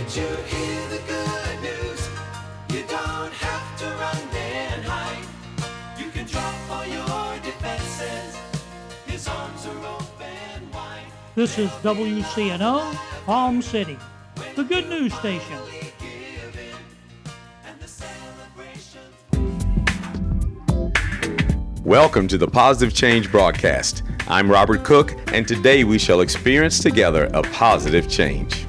you hear the good news? You don't have to run and hide. You can drop all your defenses. His arms are open wide. This is WCNO, Palm City, the good news station. Welcome to the Positive Change broadcast. I'm Robert Cook, and today we shall experience together a positive change.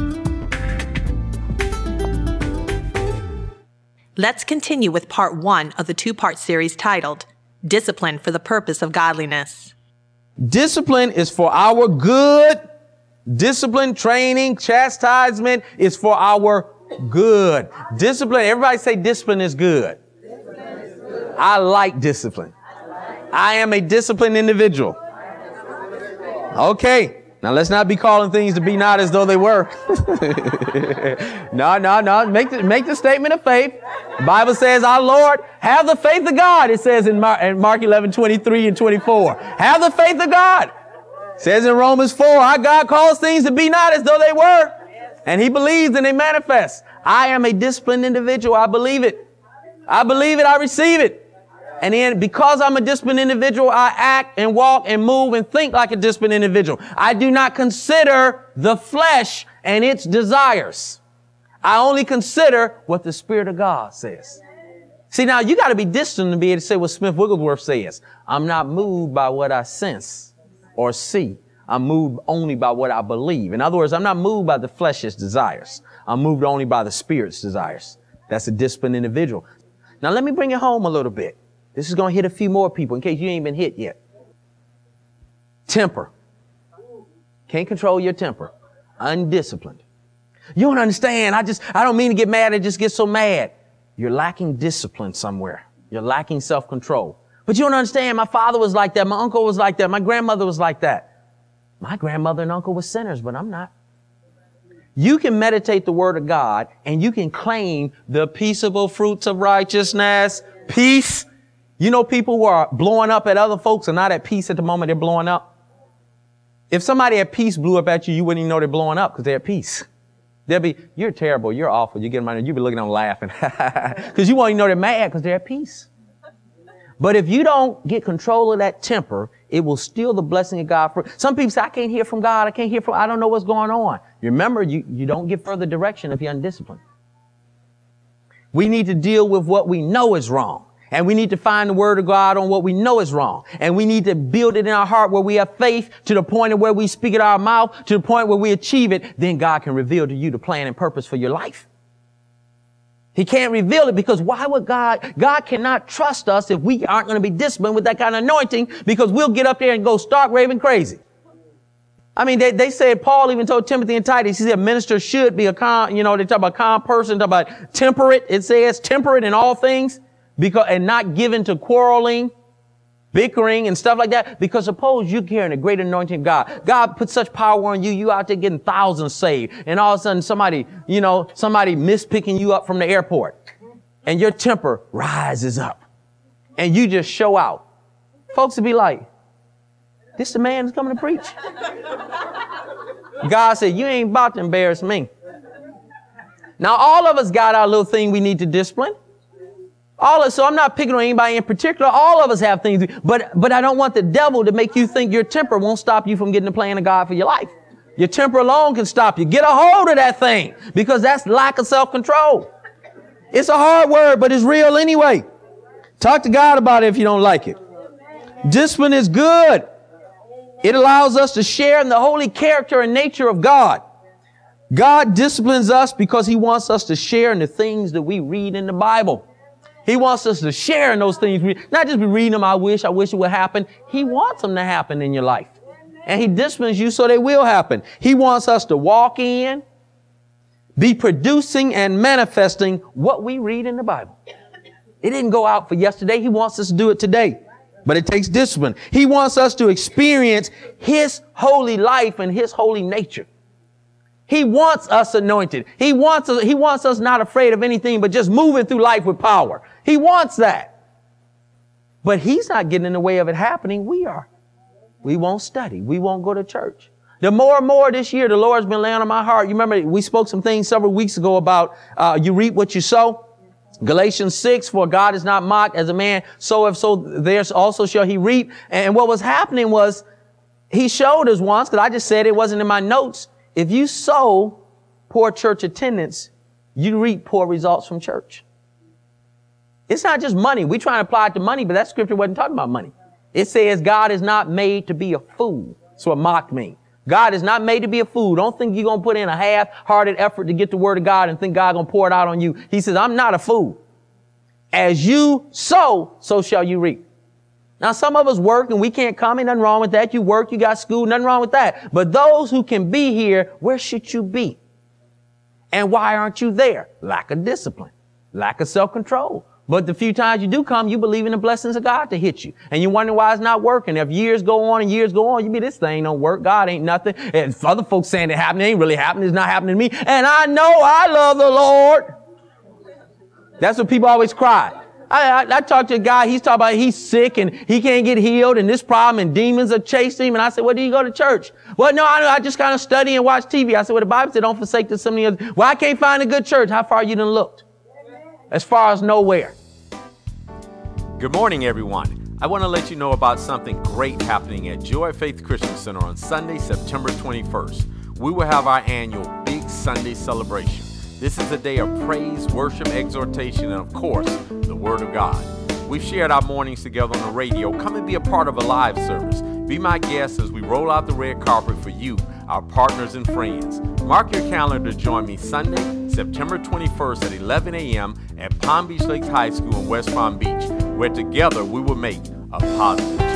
Let's continue with part 1 of the 2-part series titled, Discipline for the Purpose of Godliness. Discipline is for our good. Discipline, training, chastisement is for our good. Discipline, everybody say discipline is good. I like discipline. I am a disciplined individual. Okay, now let's not be calling things to be not as though they were. No. Make the statement of faith. The Bible says, our Lord, have the faith of God. It says in Mark 11:23 and 24. Have the faith of God. It says in Romans 4, our God calls things to be not as though they were. And he believes and they manifest. I am a disciplined individual. I believe it. I believe it. I receive it. And then because I'm a disciplined individual, I act and walk and move and think like a disciplined individual. I do not consider the flesh and its desires. I only consider what the Spirit of God says. See, now you got to be disciplined to be able to say what Smith Wigglesworth says. I'm not moved by what I sense or see. I'm moved only by what I believe. In other words, I'm not moved by the flesh's desires. I'm moved only by the Spirit's desires. That's a disciplined individual. Now let me bring it home a little bit. This is going to hit a few more people in case you ain't been hit yet. Temper. Can't control your temper. Undisciplined. You don't understand. I don't mean to get mad. I just get so mad. You're lacking discipline somewhere. You're lacking self-control. But you don't understand. My father was like that. My uncle was like that. My grandmother was like that. My grandmother and uncle were sinners, but I'm not. You can meditate the word of God and you can claim the peaceable fruits of righteousness, peace. You know people who are blowing up at other folks are not at peace at the moment they're blowing up. If somebody at peace blew up at you, you wouldn't even know they're blowing up because they're at peace. They'll be, you're terrible, you're awful. You get them out there, you'll be looking at them laughing because you won't even know they're mad because they're at peace. But if you don't get control of that temper, it will steal the blessing of God. Some people say, I can't hear from God. I don't know what's going on. You remember, you don't get further direction if you're undisciplined. We need to deal with what we know is wrong. And we need to find the word of God on what we know is wrong. And we need to build it in our heart where we have faith to the point of where we speak it out of our mouth, to the point where we achieve it. Then God can reveal to you the plan and purpose for your life. He can't reveal it because why would God cannot trust us if we aren't going to be disciplined with that kind of anointing, because we'll get up there and go stark raving crazy. I mean, they said, Paul even told Timothy and Titus, he said, minister should be a calm, they talk about calm person, talk about temperate. It says temperate in all things. And not given to quarreling, bickering and stuff like that. Because suppose you're carrying a great anointing of God. God put such power on you. You out there getting thousands saved. And all of a sudden somebody mispicking you up from the airport. And your temper rises up. And you just show out. Folks would be like, this the man who's coming to preach. God said, you ain't about to embarrass me. Now all of us got our little thing we need to discipline. So I'm not picking on anybody in particular. All of us have things, but I don't want the devil to make you think your temper won't stop you from getting the plan of God for your life. Your temper alone can stop you. Get a hold of that thing because that's lack of self-control. It's a hard word, but it's real anyway. Talk to God about it if you don't like it. Discipline is good. It allows us to share in the holy character and nature of God. God disciplines us because he wants us to share in the things that we read in the Bible. He wants us to share in those things. Not just be reading them, I wish it would happen. He wants them to happen in your life. And he disciplines you so they will happen. He wants us to walk in, be producing and manifesting what we read in the Bible. It didn't go out for yesterday. He wants us to do it today. But it takes discipline. He wants us to experience his holy life and his holy nature. He wants us anointed. He wants us not afraid of anything, but just moving through life with power. He wants that. But he's not getting in the way of it happening. We are. We won't study. We won't go to church. The more and more this year, the Lord's been laying on my heart. You remember we spoke some things several weeks ago about you reap what you sow. Galatians 6, for God is not mocked, as a man soweth, so there also shall he reap. And what was happening was he showed us once, because I just said it wasn't in my notes. If you sow poor church attendance, you reap poor results from church. It's not just money. We try to apply it to money, but that scripture wasn't talking about money. It says God is not made to be a fool. That's what mocked means. God is not made to be a fool. Don't think you're going to put in a half-hearted effort to get the word of God and think God's going to pour it out on you. He says, I'm not a fool. As you sow, so shall you reap. Now, some of us work and we can't come in. Nothing wrong with that. You work, you got school, nothing wrong with that. But those who can be here, where should you be? And why aren't you there? Lack of discipline, lack of self-control. But the few times you do come, you believe in the blessings of God to hit you. And you wonder why it's not working. If years go on and years go on, you be, this thing don't work. God ain't nothing. And other folks saying it happened, it ain't really happening. It's not happening to me. And I know I love the Lord. That's what people always cry. I talked to a guy, he's talking about he's sick and he can't get healed and this problem and demons are chasing him. And I said, well, do you go to church? Well, no, I just kind of study and watch TV. I said, well, the Bible said don't forsake the assembly of. Well, I can't find a good church. How far you done looked? As far as nowhere. Good morning, everyone. I want to let you know about something great happening at Joy Faith Christian Center on Sunday, September 21st. We will have our annual Big Sunday celebration. This is a day of praise, worship, exhortation, and of course, the Word of God. We've shared our mornings together on the radio. Come and be a part of a live service. Be my guest as we roll out the red carpet for you, our partners and friends. Mark your calendar to join me Sunday, September 21st at 11 a.m. at Palm Beach Lakes High School in West Palm Beach, where together we will make a positive change.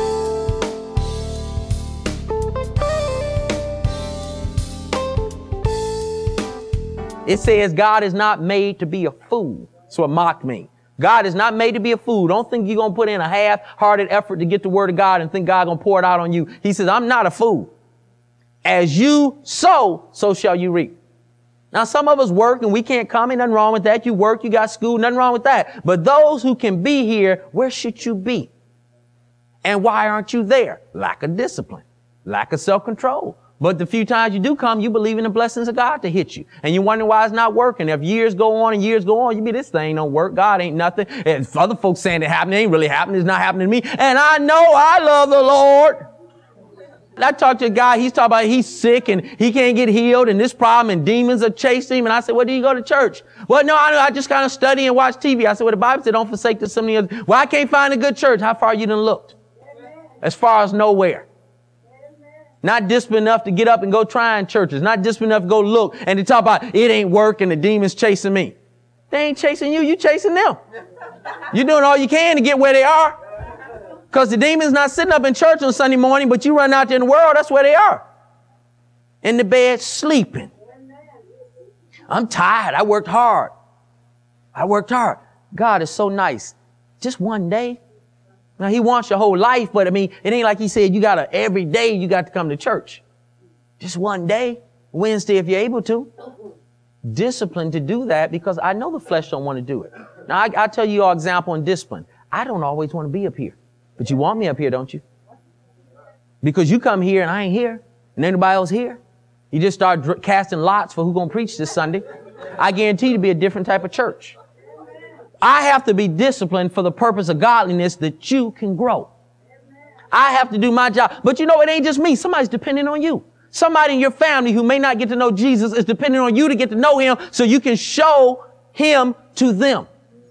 It says God is not made to be a fool. That's what mocked means. God is not made to be a fool. Don't think you're going to put in a half-hearted effort to get the word of God and think God's going to pour it out on you. He says, I'm not a fool. As you sow, so shall you reap. Now, some of us work and we can't come in. Nothing wrong with that. You work, you got school, nothing wrong with that. But those who can be here, where should you be? And why aren't you there? Lack of discipline, lack of self-control. But the few times you do come, you believe in the blessings of God to hit you. And you wonder why it's not working. If years go on and years go on, you be, this thing don't work. God ain't nothing. And other folks saying it happened, it ain't really happening. It's not happening to me. And I know I love the Lord. I talked to a guy, he's talking about he's sick and he can't get healed and this problem and demons are chasing him. And I said, well, do you go to church? Well, no, I just kind of study and watch TV. I said, well, the Bible said don't forsake the assembly of. Well, I can't find a good church. How far you done looked? As far as nowhere. Not disciplined enough to get up and go trying churches. Not disciplined enough to go look and to talk about it ain't working, the demons chasing me. They ain't chasing you, you chasing them. You're doing all you can to get where they are. Because the demon's not sitting up in church on Sunday morning, but you run out there in the world, that's where they are. In the bed, sleeping. I'm tired. I worked hard. God is so nice. Just one day. Now, he wants your whole life, but I mean, it ain't like he said every day you got to come to church. Just one day, Wednesday if you're able to. Discipline to do that because I know the flesh don't want to do it. Now, I'll tell you your example in discipline. I don't always want to be up here, but you want me up here, don't you? Because you come here and I ain't here and anybody else here. You just start casting lots for who's going to preach this Sunday. I guarantee you to be a different type of church. I have to be disciplined for the purpose of godliness that you can grow. I have to do my job. But you know, it ain't just me. Somebody's depending on you. Somebody in your family who may not get to know Jesus is depending on you to get to know him so you can show him to them.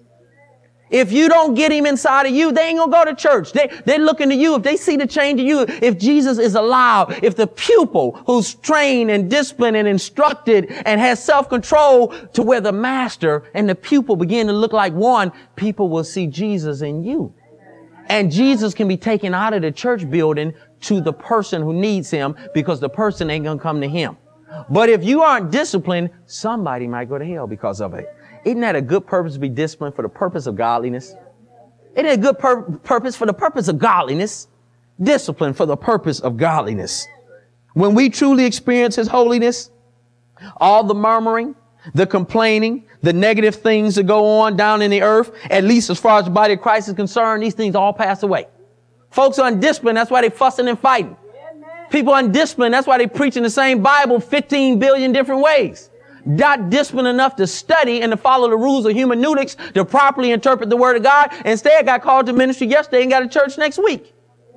If you don't get him inside of you, they ain't gonna go to church. They're looking to you. If they see the change in you, if Jesus is allowed, if the pupil who's trained and disciplined and instructed and has self-control to where the master and the pupil begin to look like one, people will see Jesus in you. And Jesus can be taken out of the church building to the person who needs him because the person ain't gonna come to him. But if you aren't disciplined, somebody might go to hell because of it. Isn't that a good purpose to be disciplined for the purpose of godliness? Isn't it a good purpose for the purpose of godliness? Discipline for the purpose of godliness. When we truly experience his holiness, all the murmuring, the complaining, the negative things that go on down in the earth, at least as far as the body of Christ is concerned, these things all pass away. Folks are undisciplined. That's why they're fussing and fighting. People undisciplined. That's why they preaching the same Bible 15 billion different ways. Not disciplined enough to study and to follow the rules of hermeneutics to properly interpret the word of God. Instead, got called to ministry yesterday and got to church next week.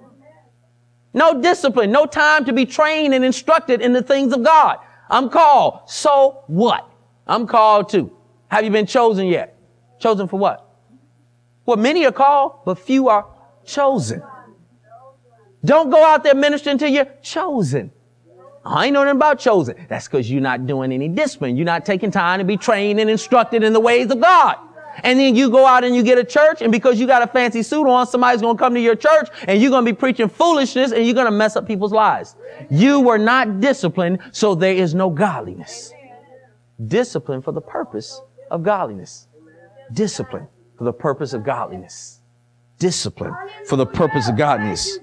No discipline, no time to be trained and instructed in the things of God. I'm called. So what? I'm called too. Have you been chosen yet? Chosen for what? Well, many are called, but few are chosen. Don't go out there ministering until you're chosen. I ain't know nothing about chosen. That's because you're not doing any discipline. You're not taking time to be trained and instructed in the ways of God. And then you go out and you get a church, and because you got a fancy suit on, somebody's going to come to your church and you're going to be preaching foolishness and you're going to mess up people's lives. You were not disciplined, so there is no godliness. Discipline for the purpose of godliness. Discipline for the purpose of godliness. Discipline for the purpose of godliness.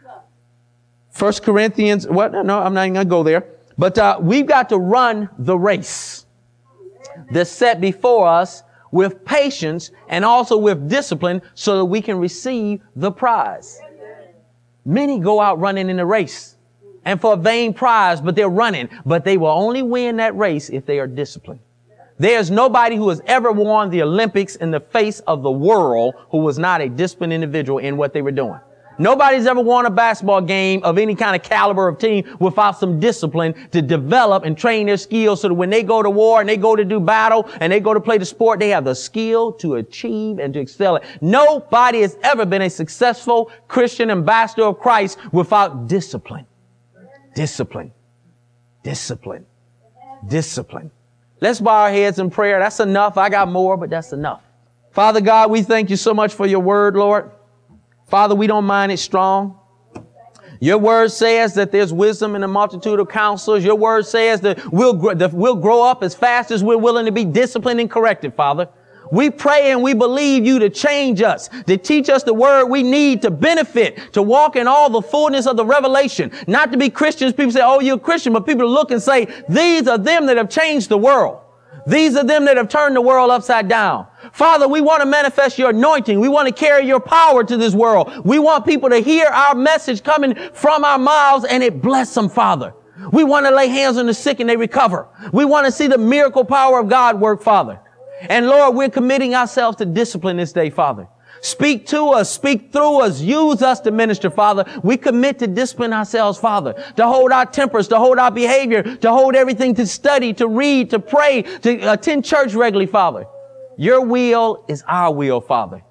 1 Corinthians, what? No, I'm not even going to go there. But we've got to run the race that's set before us with patience and also with discipline so that we can receive the prize. Many go out running in the race and for a vain prize, but they're running. But they will only win that race if they are disciplined. There's nobody who has ever won the Olympics in the face of the world who was not a disciplined individual in what they were doing. Nobody's ever won a basketball game of any kind of caliber of team without some discipline to develop and train their skills so that when they go to war and they go to do battle and they go to play the sport, they have the skill to achieve and to excel it. Nobody has ever been a successful Christian ambassador of Christ without discipline. Discipline. Discipline. Discipline. Let's bow our heads in prayer. That's enough. I got more, but that's enough. Father God, we thank you so much for your word, Lord. Father, we don't mind it strong. Your word says that there's wisdom in a multitude of counselors. Your word says that we'll grow up as fast as we're willing to be disciplined and corrected, Father. We pray and we believe you to change us, to teach us the word we need to benefit, to walk in all the fullness of the revelation. Not to be Christians. People say, oh, you're a Christian, but people look and say, these are them that have changed the world. These are them that have turned the world upside down. Father, we want to manifest your anointing. We want to carry your power to this world. We want people to hear our message coming from our mouths and it bless them, Father. We want to lay hands on the sick and they recover. We want to see the miracle power of God work, Father. And Lord, we're committing ourselves to discipline this day, Father. Speak to us, speak through us, use us to minister, Father. We commit to discipline ourselves, Father, to hold our tempers, to hold our behavior, to hold everything, to study, to read, to pray, to attend church regularly, Father. Your will is our will, Father.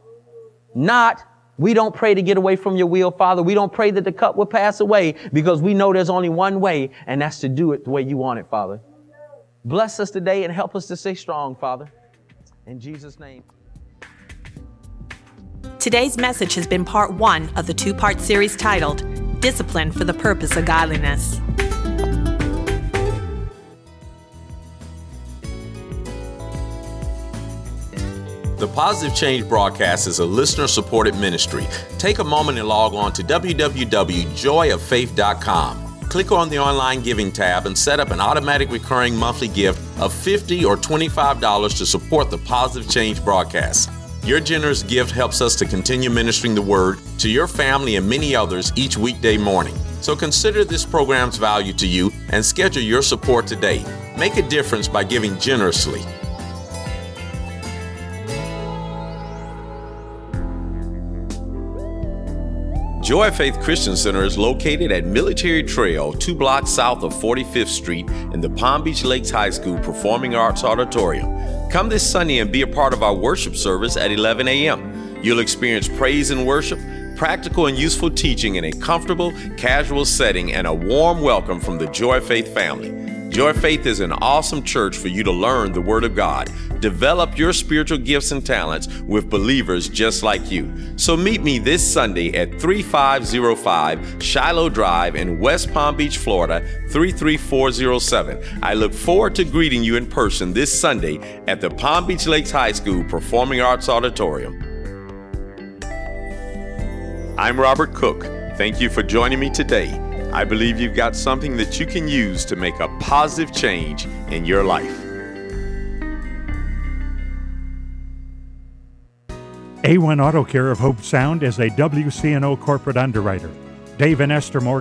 We don't pray to get away from your will, Father. We don't pray that the cup will pass away because we know there's only one way, and that's to do it the way you want it, Father. Bless us today and help us to stay strong, Father. In Jesus' name. Today's message has been part 1 of the 2-part series titled Discipline for the Purpose of Godliness. The Positive Change broadcast is a listener-supported ministry. Take a moment and log on to www.joyoffaith.com. Click on the online giving tab and set up an automatic recurring monthly gift of $50 or $25 to support the Positive Change broadcast. Your generous gift helps us to continue ministering the word to your family and many others each weekday morning. So consider this program's value to you and schedule your support today. Make a difference by giving generously. Joy of Faith Christian Center is located at Military Trail, 2 blocks south of 45th Street in the Palm Beach Lakes High School Performing Arts Auditorium. Come this Sunday and be a part of our worship service at 11 a.m. You'll experience praise and worship, practical and useful teaching in a comfortable, casual setting, and a warm welcome from the Joy of Faith family. Joy of Faith is an awesome church for you to learn the Word of God, develop your spiritual gifts and talents with believers just like you. So meet me this Sunday at 3505 Shiloh Drive in West Palm Beach, Florida, 33407. I look forward to greeting you in person this Sunday at the Palm Beach Lakes High School Performing Arts Auditorium. I'm Robert Cook. Thank you for joining me today. I believe you've got something that you can use to make a positive change in your life. A1 Auto Care of Hope Sound is a WCNO corporate underwriter. Dave and Esther Moore